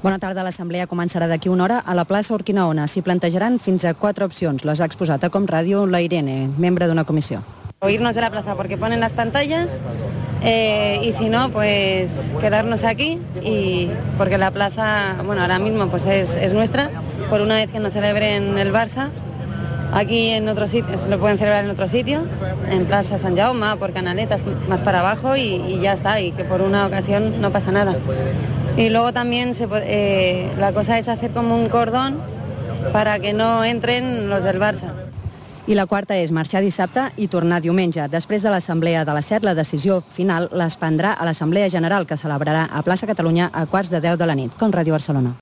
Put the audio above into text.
Bona tarda. L'assemblea començarà d'aquí una hora a la plaça Urquinaona. S'hi plantejaran fins a 4 opcions. Les ha exposat a Com Ràdio la Irene, membre d'una comissió. O irnos de la plaza porque ponen las pantallas y si no, pues quedarnos aquí y porque la plaza, bueno, ahora mismo pues es nuestra, por una vez que no celebren el Barça, aquí en otros sitios, lo pueden celebrar en otro sitio, en Plaza San Jaume, por Canaletas, más para abajo y ya está, y que por una ocasión no pasa nada. Y luego también la cosa es hacer como un cordón para que no entren los del Barça. I la quarta és marxar dissabte i tornar diumenge. Després de l'assemblea de les 7, la decisió final les prendrà a l'Assemblea General, que celebrarà a Plaça Catalunya a 9:15 de la nit. Com Ràdio Barcelona.